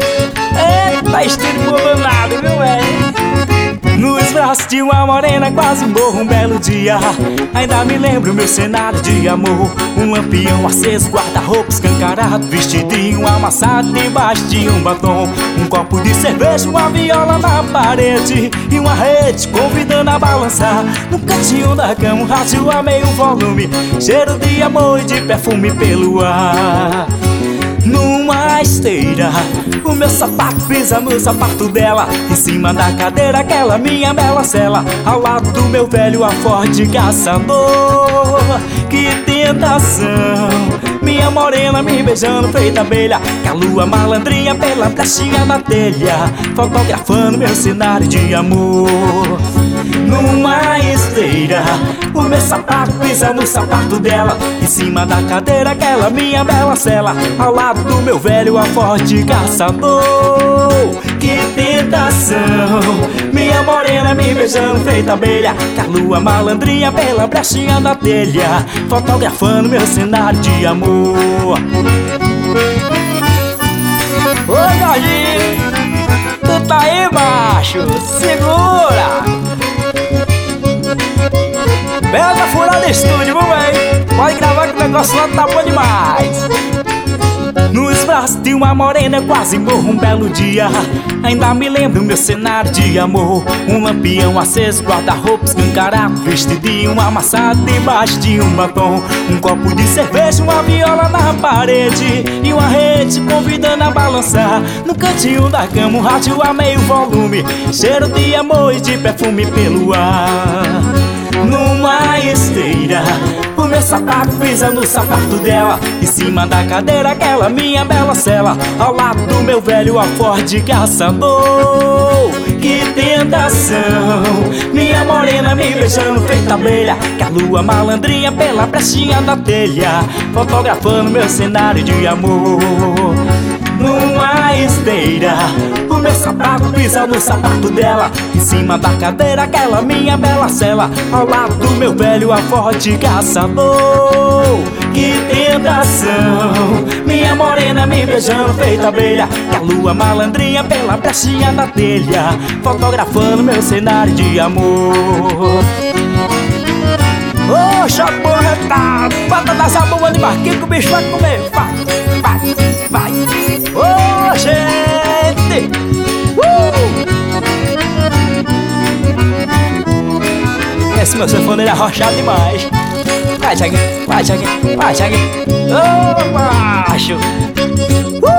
Eita, estilo danado, viu, velho? Nos braços de uma morena quase morro um belo dia. Ainda me lembro meu cenário de amor. Um lampião aceso, guarda-roupa escancarado, vestidinho amassado debaixo de um batom. Um copo de cerveja, uma viola na parede e uma rede convidando a balançar. No cantinho da cama um rádio a meio volume, cheiro de amor e de perfume pelo ar. Numa esteira, o meu sapato pisa no sapato dela. Em cima da cadeira, aquela minha bela cela. Ao lado do meu velho Ford caçador. Que tentação, minha morena me beijando feita abelha. Que a lua malandrinha pela brechinha da telha, fotografando meu cenário de amor. Numa esteira, o meu sapato pisa no sapato dela. Em cima da cadeira, aquela minha bela cela. Ao lado do meu velho Ford caçador. Que tentação, minha morena me beijando feita abelha. Que a lua malandrinha pela brechinha da telha, fotografando meu cenário de amor. Ô Jorginho, tu tá aí, macho? Segura! Pega furada estúdio, viu, véi? Pode gravar que o negócio lá tá bom demais. Nos braços de uma morena eu quase morro um belo dia. Ainda me lembro meu cenário de amor. Um lampião aceso, guarda-roupa escancarado, vestidinho amassado debaixo de um batom. Um copo de cerveja, uma viola na parede e uma rede convidando a balançar. No cantinho da cama um rádio a meio volume, cheiro de amor e de perfume pelo ar. Numa esteira, o meu sapato pisa no sapato dela. Em cima da cadeira, aquela minha bela cela. Ao lado do meu velho Ford caçador. Que tentação, minha morena me beijando feita abelha. Que a lua malandrinha pela brechinha da telha, fotografando meu cenário de amor. Numa esteira, o meu sapato pisa no sapato dela. Em cima da cadeira, aquela minha bela cela. Ao lado do meu velho Ford caçador. Que tentação, minha morena me beijando feita abelha. Que a lua malandrinha pela brechinha da telha, fotografando meu cenário de amor. Ô, chapô retado, bota nessa bomba de marquinhos que o bicho vai comer. Vai, vai, vai. Ô, gente! Esse meu sanfoneiro é arrochado demais. Vai, Thiaguinho, vai, Thiaguinho, vai, Thiaguinho. Ô, macho!